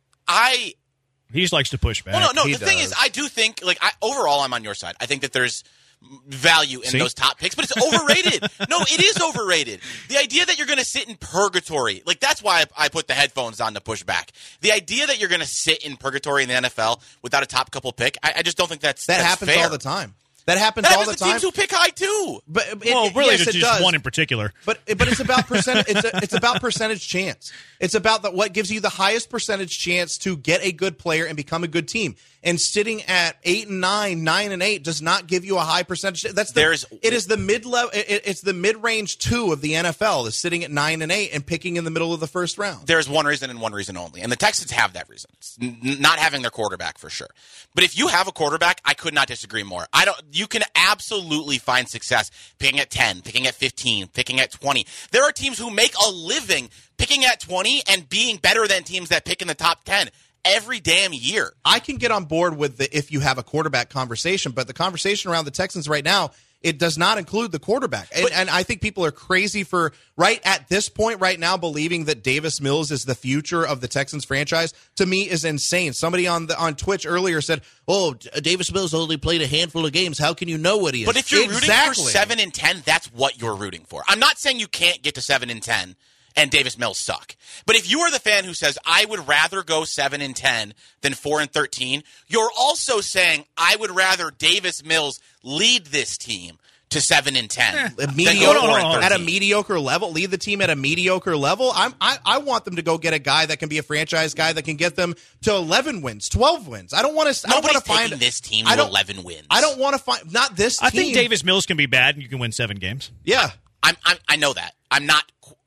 He just likes to push back. Well, no. The thing is, I do think, overall, I'm on your side. I think that there's value in those top picks, but it's overrated. No, it is overrated. The idea that you're going to sit in purgatory, that's why I put the headphones on to push back. The idea that you're going to sit in purgatory in the NFL without a top couple pick, I just don't think that happens fair. all the time. That happens all the time. Teams who pick high too. It's just one in particular. But it's about percent. It's about percentage chance. It's about what gives you the highest percentage chance to get a good player and become a good team. And sitting at 8 and 9, 9 and 8 does not give you a high percentage. It is the mid level. It's the mid range 2 of the NFL is sitting at 9 and 8 and picking in the middle of the first round. There's one reason and one reason only, and the Texans have that reason. It's not having their quarterback for sure. But if you have a quarterback, I could not disagree more. You can absolutely find success picking at 10, picking at 15, picking at 20. There are teams who make a living picking at 20 and being better than teams that pick in the top 10 every damn year. I can get on board with the if you have a quarterback conversation, but the conversation around the Texans right now, it does not include the quarterback. And I think people are crazy for, right at this point right now, believing that Davis Mills is the future of the Texans franchise, to me, is insane. Somebody on Twitch earlier said, Davis Mills only played a handful of games. How can you know what he is? But if you're rooting for 7 and 10, that's what you're rooting for. I'm not saying you can't get to 7 and 10 and Davis Mills suck. But if you are the fan who says, I would rather go 7 and 10 than 4 and 13, you're also saying, I would rather Davis Mills lead this team to 7 and 10. At a mediocre level, lead the team at a mediocre level. I want them to go get a guy that can be a franchise guy that can get them to 11 wins, 12 wins. I don't want to. Nobody's taking this team to 11 wins. I don't want to find not this team. I think Davis Mills can be bad and you can win 7 games. Yeah, I know that. I'm not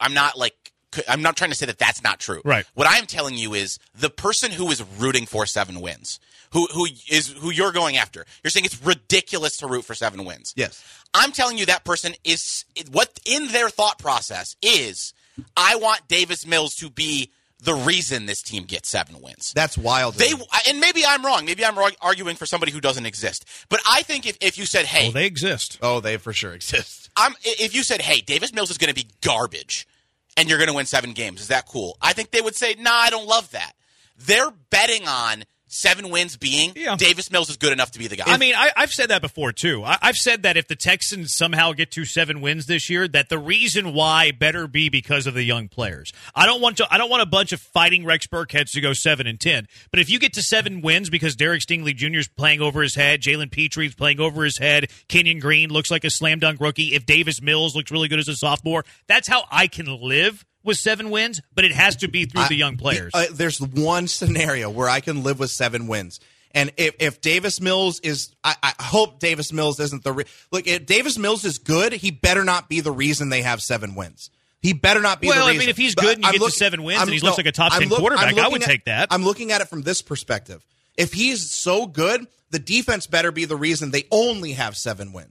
trying to say that that's not true. Right. What I'm telling you is the person who is rooting for 7 wins, who you're going after. You're saying it's ridiculous to root for 7 wins. Yes. I'm telling you that person is what in their thought process is, I want Davis Mills to be the reason this team gets 7 wins. That's wild. And maybe I'm wrong. Maybe I'm arguing for somebody who doesn't exist. But I think if you said, hey. Oh, they exist. Oh, they for sure exist. If you said, hey, Davis Mills is going to be garbage and you're going to win 7 games, is that cool? I think they would say, nah, I don't love that. They're betting on 7 wins being Davis Mills is good enough to be the guy. I mean, I've said that before, too. I've said that if the Texans somehow get to 7 wins this year, that the reason why better be because of the young players. I don't want a bunch of fighting Rex Burkheads to go 7 and 10. But if you get to 7 wins because Derek Stingley Jr. is playing over his head, Jalen Petrie is playing over his head, Kenyon Green looks like a slam dunk rookie, if Davis Mills looks really good as a sophomore, that's how I can live with 7 wins, but it has to be through the young players. There's one scenario where I can live with 7 wins. And if Davis Mills is – I hope Davis Mills isn't the look, if Davis Mills is good, he better not be the reason they have 7 wins. He better not be the reason. Well, I mean, if he's good and you get to 7 wins and he looks like a top 10 quarterback, I would take that. I'm looking at it from this perspective. If he's so good, the defense better be the reason they only have 7 wins.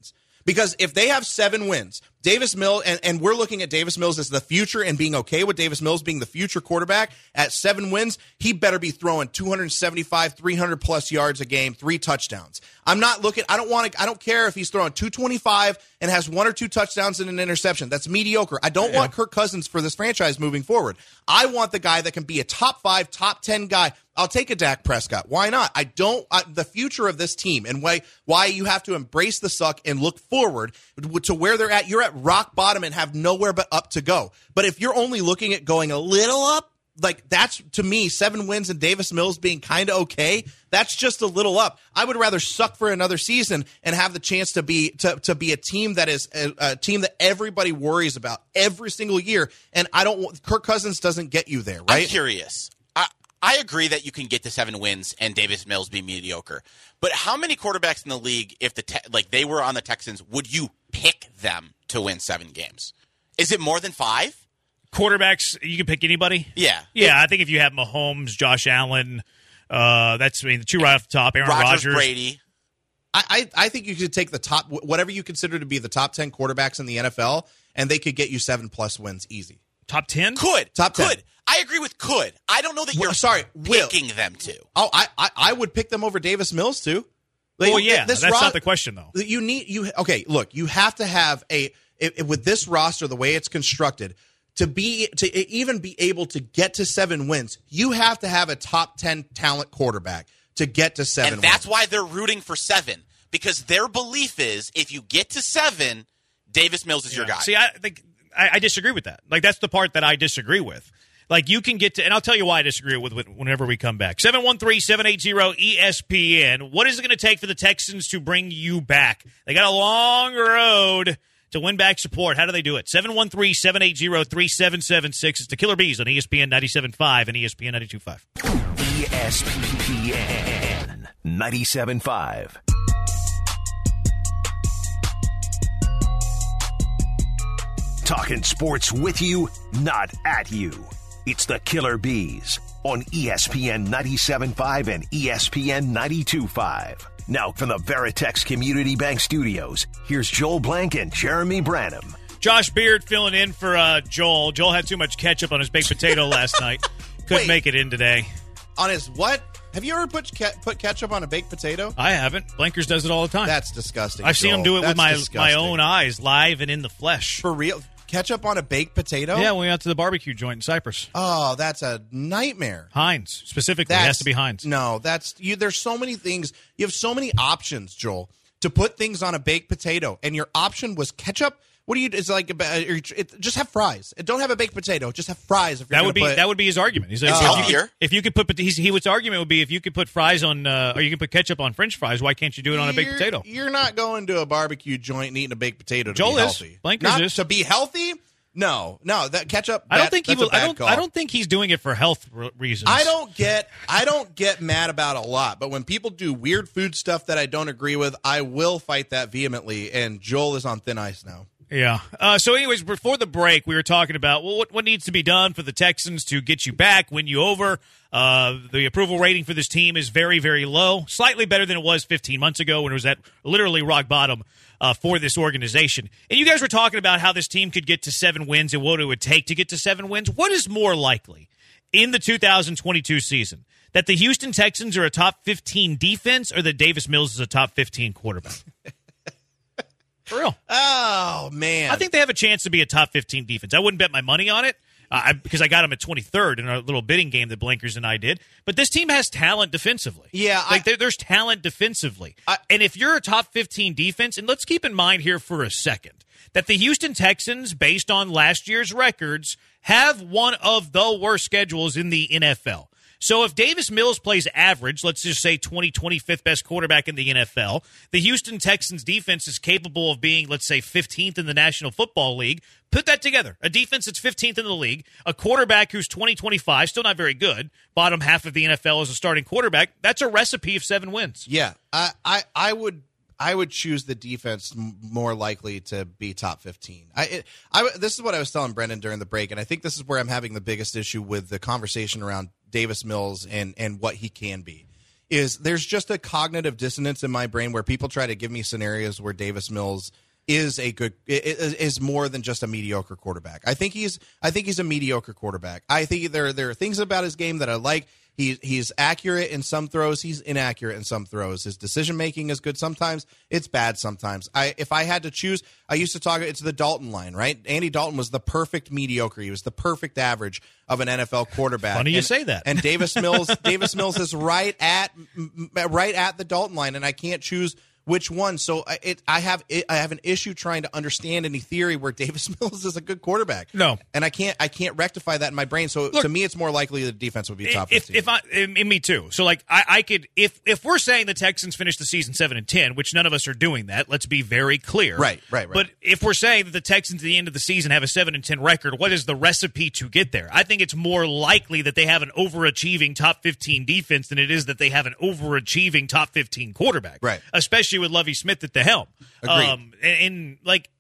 Because if they have 7 wins, Davis Mills, and we're looking at Davis Mills as the future and being okay with Davis Mills being the future quarterback at 7 wins, he better be throwing 275, 300-plus yards a game, 3 touchdowns. I don't care if he's throwing 225 and has 1 or 2 touchdowns and an interception. That's mediocre. I don't want Kirk Cousins for this franchise moving forward. I want the guy that can be a top 5, top 10 guy. I'll take a Dak Prescott. Why not? The future of this team and why you have to embrace the suck and look forward to where they're at. You're at rock bottom and have nowhere but up to go. But if you're only looking at going a little up, like that's, to me, 7 wins and Davis Mills being kind of okay, that's just a little up. I would rather suck for another season and have the chance to be a team that is a team that everybody worries about every single year. And Kirk Cousins doesn't get you there, right? I'm curious. I agree that you can get to 7 wins and Davis Mills be mediocre. But how many quarterbacks in the league, if they were on the Texans, would you pick them to win 7 games? Is it more than 5? Quarterbacks, you can pick anybody? Yeah. Yeah, I think if you have Mahomes, Josh Allen, the 2 right off the top, Aaron Rodgers. Brady. I think you could take the top, whatever you consider to be the top 10 quarterbacks in the NFL, and they could get you 7+ wins easy. Top 10? Top 10. I agree with could. I don't know that you're picking them to. Oh, I would pick them over Davis Mills too. Well, yeah, that's not the question though. You have to have with this roster the way it's constructed to even be able to get to 7 wins. You have to have a top 10 talent quarterback to get to 7 wins. And that's why they're rooting for 7, because their belief is if you get to 7, Davis Mills is your guy. See, I think I disagree with that. Like, that's the part that I disagree with. Like, you can get to, and I'll tell you why I disagree with whenever we come back. 713-780-ESPN. What is it going to take for the Texans to bring you back? They got a long road to win back support. How do they do it? 713-780-3776. It's the Killer Bees on ESPN 97.5 and ESPN 92.5. ESPN 97.5. Talking sports with you, not at you. It's the Killer Bees on ESPN 97.5 and ESPN 92.5. Now from the Veritex Community Bank Studios, here's Joel Blank and Jeremy Branham. Josh Beard filling in for Joel. Joel had too much ketchup on his baked potato last night. Couldn't make it in today. On his what? Have you ever put ketchup on a baked potato? I haven't. Blankers does it all the time. That's disgusting. I've seen him do it with my own eyes, live and in the flesh. For real? Ketchup on a baked potato? Yeah, we went out to the barbecue joint in Cyprus. Oh, that's a nightmare. Heinz, specifically. It has to be Heinz. No, there's so many things. You have so many options, Joel, to put things on a baked potato. And your option was ketchup? What do you? It's like just have fries. Don't have a baked potato. Just have fries. If you're that would be his argument. He's like, if you could put his argument would be if you could put fries on or you can put ketchup on French fries. Why can't you do it on a baked potato? You're not going to a barbecue joint and eating a baked potato to Joel be healthy. Blankers is to be healthy. No, that ketchup. I don't think he will. I don't think he's doing it for health reasons. I don't get mad about a lot, but when people do weird food stuff that I don't agree with, I will fight that vehemently. And Joel is on thin ice now. Yeah. So, anyways, before the break, we were talking about what needs to be done for the Texans to get you back, win you over. The approval rating for this team is very, very low, slightly better than it was 15 months ago when it was at literally rock bottom for this organization. And you guys were talking about how this team could get to 7 wins and what it would take to get to 7 wins. What is more likely in the 2022 season? That the Houston Texans are a top 15 defense or that Davis Mills is a top 15 quarterback? For real. Oh, man. I think they have a chance to be a top 15 defense. I wouldn't bet my money on it because I got them at 23rd in a little bidding game that Blankers and I did. But this team has talent defensively. Yeah. There's talent defensively. And if you're a top 15 defense, and let's keep in mind here for a second, that the Houston Texans, based on last year's records, have one of the worst schedules in the NFL. So if Davis Mills plays average, let's just say 25th best quarterback in the NFL, the Houston Texans defense is capable of being, let's say, 15th in the National Football League. Put that together. A defense that's 15th in the league, a quarterback who's 20-25, still not very good, bottom half of the NFL as a starting quarterback. That's a recipe of 7 wins. Yeah, I would choose the defense more likely to be top 15. This is what I was telling Brendan during the break, and I think this is where I'm having the biggest issue with the conversation around Davis Mills and what he can be. Is there's just a cognitive dissonance in my brain where people try to give me scenarios where Davis Mills is more than just a mediocre quarterback. I think he's a mediocre quarterback. I think there are things about his game that I like. He's accurate in some throws. He's inaccurate in some throws. His decision making is good sometimes. It's bad sometimes. If I had to choose, I used to talk. It's the Dalton line, right? Andy Dalton was the perfect mediocre. He was the perfect average of an NFL quarterback. Funny you say that. And Davis Mills is right at the Dalton line, and I can't choose which one. So I have an issue trying to understand any theory where Davis Mills is a good quarterback. No, and I can't rectify that in my brain. So look, to me, it's more likely the defense would be top 15. Me too. So like I could if we're saying the Texans finish the season 7-10, which none of us are doing that. Let's be very clear. Right. But if we're saying that the Texans at the end of the season have a 7-10 record, what is the recipe to get there? I think it's more likely that they have an overachieving top 15 defense than it is that they have an overachieving top 15 quarterback. Right. Especially with Lovie Smith at the helm. Agreed. And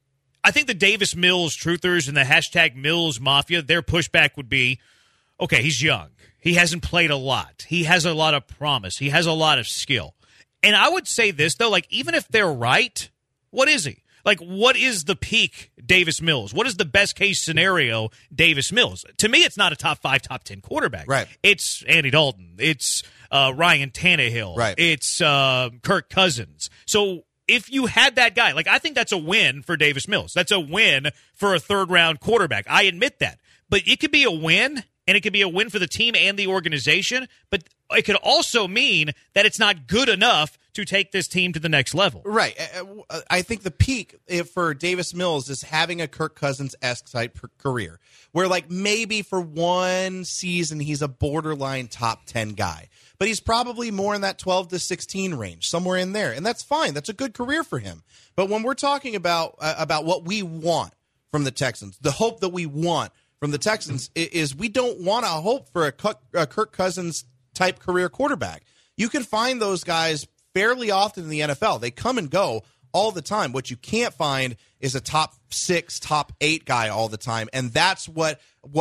I think the Davis Mills truthers and the hashtag Mills Mafia, their pushback would be, okay, he's young. He hasn't played a lot. He has a lot of promise. He has a lot of skill. And I would say this, though, like, even if they're right, what is he? Like, what is the peak Davis Mills? What is the best case scenario Davis Mills? To me, it's not a top 5, top 10 quarterback. Right. It's Andy Dalton. It's Ryan Tannehill. Right. It's Kirk Cousins. So if you had that guy, like, I think that's a win for Davis Mills. That's a win for a third-round quarterback. I admit that. But it could be a win, and it could be a win for the team and the organization, but it could also mean that it's not good enough to take this team to the next level. Right. I think the peak for Davis Mills is having a Kirk Cousins-esque type career where, like, maybe for one season he's a borderline top 10 guy. But he's probably more in that 12 to 16 range, somewhere in there. And that's fine. That's a good career for him. But when we're talking about what we want from the Texans, the hope that we want from the Texans is we don't want to hope for a Kirk Cousins-type career quarterback. You can find those guys fairly often in the NFL. They come and go all the time. What you can't find is a top 6, top 8 guy all the time. And that's what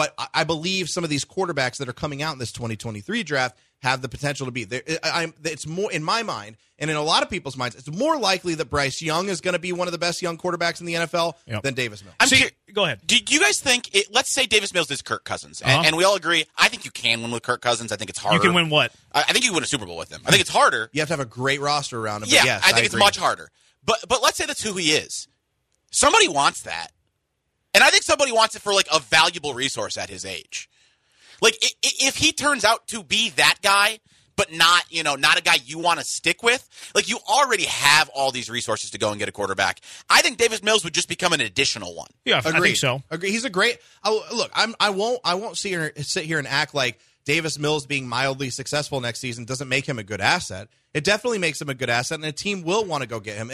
I believe some of these quarterbacks that are coming out in this 2023 draft have the potential to be. It's more, in my mind, and in a lot of people's minds, it's more likely that Bryce Young is going to be one of the best young quarterbacks in the NFL than Davis Mills. Go ahead. Do you guys think, let's say Davis Mills is Kirk Cousins, and we all agree, I think you can win with Kirk Cousins. I think it's harder. You can win what? I think you can win a Super Bowl with him. I think it's harder. You have to have a great roster around him. Yeah, but yes, I think it's much harder. But let's say that's who he is. Somebody wants that. And I think somebody wants it for, like, a valuable resource at his age. Like, if he turns out to be that guy, but not a guy you want to stick with, like, you already have all these resources to go and get a quarterback. I think Davis Mills would just become an additional one. Yeah, Agreed. I think so. Agree. He's a great. Look, I won't sit here and act like Davis Mills being mildly successful next season doesn't make him a good asset. It definitely makes him a good asset, and a team will want to go get him.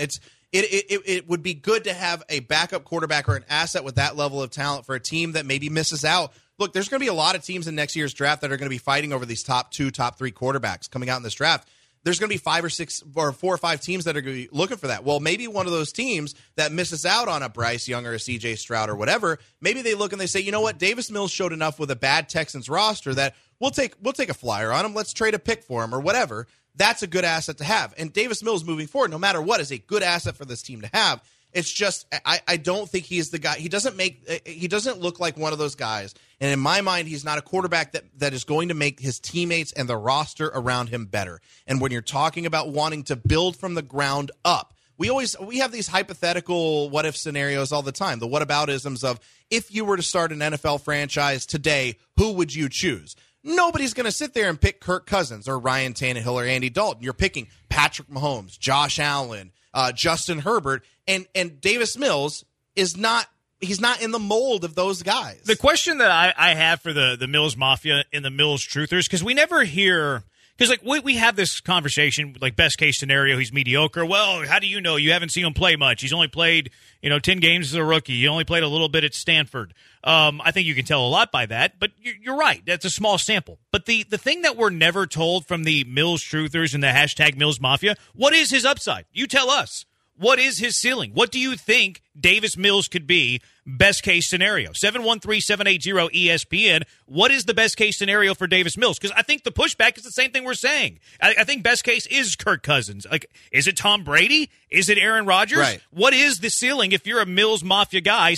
It would be good to have a backup quarterback or an asset with that level of talent for a team that maybe misses out. Look, there's going to be a lot of teams in next year's draft that are going to be fighting over these top 2, top 3 quarterbacks coming out in this draft. There's going to be 5 or 6 or 4 or 5 teams that are going to be looking for that. Well, maybe one of those teams that misses out on a Bryce Young or a C.J. Stroud or whatever, maybe they look and they say, you know what, Davis Mills showed enough with a bad Texans roster that we'll take a flyer on him. Let's trade a pick for him or whatever. That's a good asset to have. And Davis Mills moving forward, no matter what, is a good asset for this team to have. It's just I don't think he's the guy. He doesn't look like one of those guys. And in my mind, he's not a quarterback that is going to make his teammates and the roster around him better. And when you're talking about wanting to build from the ground up, we have these hypothetical what if scenarios all the time. The whataboutisms of, if you were to start an NFL franchise today, who would you choose? Nobody's going to sit there and pick Kirk Cousins or Ryan Tannehill or Andy Dalton. You're picking Patrick Mahomes, Josh Allen, Justin Herbert, and Davis Mills is not. He's not in the mold of those guys. The question that I have for the Mills Mafia and the Mills Truthers, because we never hear, because like we have this conversation, like best case scenario, he's mediocre. Well, how do you know? You haven't seen him play much. He's only played 10 games as a rookie. He only played a little bit at Stanford. I think you can tell a lot by that, but you're right. That's a small sample. But the thing that we're never told from the Mills Truthers and the hashtag Mills Mafia, what is his upside? You tell us. What is his ceiling? What do you think Davis Mills could be best case scenario? 713-780-ESPN. What is the best case scenario for Davis Mills? Because I think the pushback is the same thing we're saying. I think best case is Kirk Cousins. Like, is it Tom Brady? Is it Aaron Rodgers? Right. What is the ceiling if you're a Mills Mafia guy?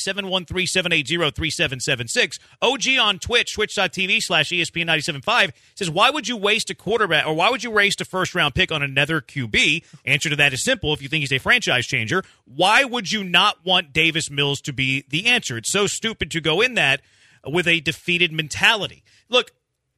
713-780-3776. OG on Twitch, twitch.tv/ESPN975 says, why would you waste a quarterback, or why would you waste a first-round pick on another QB? Answer to that is simple. If you think he's a franchise changer, why would you not want Davis Mills to be the answer? It's so stupid to go in that with a defeated mentality. Look,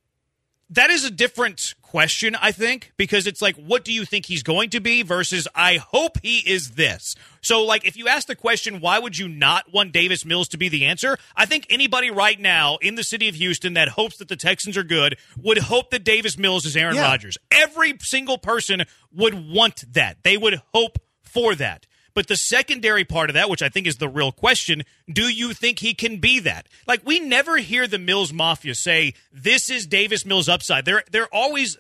that is a different question, I think, because it's like, what do you think he's going to be versus I hope he is this. So, like, if you ask the question, why would you not want Davis Mills to be the answer? I think anybody right now in the city of Houston that hopes that the Texans are good would hope that Davis Mills is Aaron Rodgers. Every single person would want that. They would hope for that. But the secondary part of that, which I think is the real question, do you think he can be that? Like, we never hear the Mills Mafia say, this is Davis Mills' upside. They're always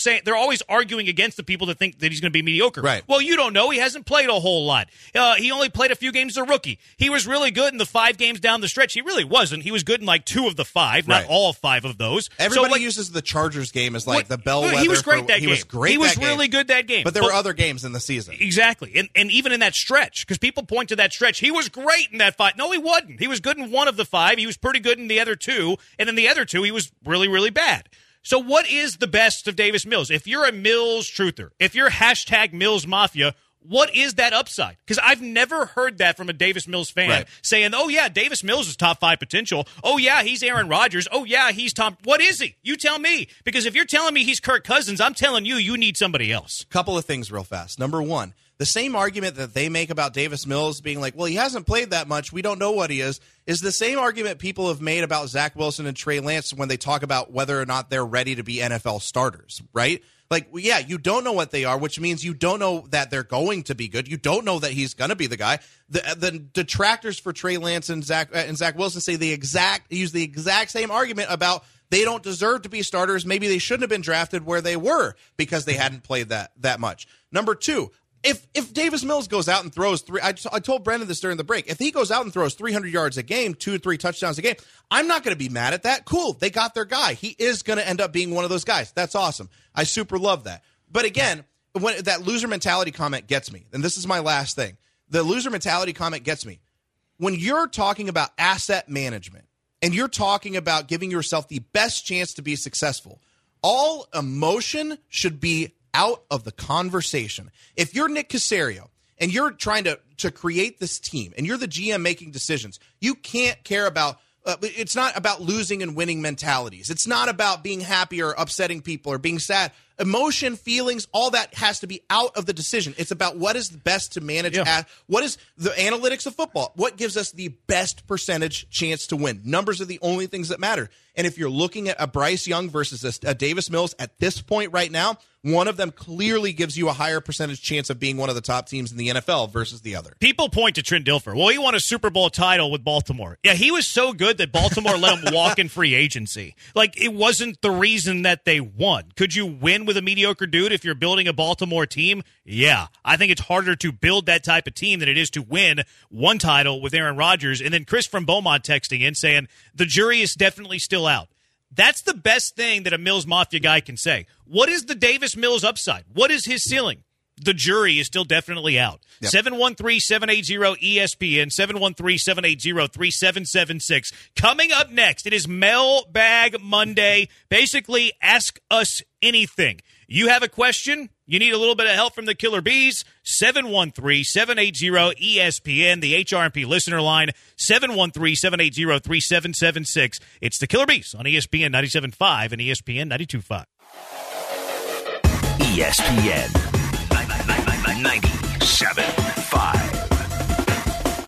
arguing against the people that think that he's going to be mediocre. Right. Well, you don't know. He hasn't played a whole lot. He only played a few games as a rookie. He was really good in the 5 games down the stretch. He really wasn't. He was good in like 2 of the 5, not all 5 of those. Everybody uses the Chargers game as like the bellwether. He was great that game. He was great. He was really good that game. But there were other games in the season. Exactly. And even in that stretch, because people point to that stretch, he was great in that 5. No, he wasn't. He was good in 1 of the 5. He was pretty good in the other 2. And then the other 2, he was really, really bad. So what is the best of Davis Mills? If you're a Mills truther, if you're hashtag Mills Mafia, what is that upside? Because I've never heard that from a Davis Mills fan saying, oh, yeah, Davis Mills is top 5 potential. Oh, yeah, he's Aaron Rodgers. Oh, yeah, he's Tom. What is he? You tell me. Because if you're telling me he's Kirk Cousins, I'm telling you, you need somebody else. Couple of things real fast. Number one, the same argument that they make about Davis Mills being like, well, he hasn't played that much, we don't know what he is the same argument people have made about Zach Wilson and Trey Lance when they talk about whether or not they're ready to be NFL starters, right? Like, yeah, you don't know what they are, which means you don't know that they're going to be good. You don't know that he's going to be the guy. The detractors for Trey Lance and Zach Wilson say use the exact same argument about they don't deserve to be starters. Maybe they shouldn't have been drafted where they were because they hadn't played that much. Number 2, If Davis Mills goes out and throws I told Brendan this during the break. If he goes out and throws 300 yards a game, 2 or 3 touchdowns a game, I'm not going to be mad at that. Cool, they got their guy. He is going to end up being one of those guys. That's awesome. I super love that. But again, when that loser mentality comment gets me, and this is my last thing. The loser mentality comment gets me. When you're talking about asset management and you're talking about giving yourself the best chance to be successful, all emotion should be out of the conversation. If you're Nick Caserio and you're trying to create this team and you're the GM making decisions, you can't care about it's not about losing and winning mentalities. It's not about being happy or upsetting people or being sad. Emotion, feelings, all that has to be out of the decision. It's about what is best to manage. What is the analytics of football? What gives us the best percentage chance to win? Numbers are the only things that matter. And if you're looking at a Bryce Young versus a Davis Mills at this point right now, one of them clearly gives you a higher percentage chance of being one of the top teams in the NFL versus the other. People point to Trent Dilfer. Well, he won a Super Bowl title with Baltimore. Yeah, he was so good that Baltimore let him walk in free agency. Like, it wasn't the reason that they won. Could you win with a mediocre dude if you're building a Baltimore team? Yeah. I think it's harder to build that type of team than it is to win one title with Aaron Rodgers. And then Chris from Beaumont texting in saying, the jury is definitely still out. That's the best thing that a Mills Mafia guy can say. What is the Davis Mills upside? What is his ceiling? The jury is still definitely out. 713-780-ESPN, 713-780-3776. Coming up next, it is Mailbag Monday. Basically, ask us anything. You have a question? You need a little bit of help from the Killer Bees? 713-780-ESPN, the HRMP listener line, 713-780-3776. It's the Killer Bees on ESPN 97.5 and ESPN 92.5. ESPN 97.5.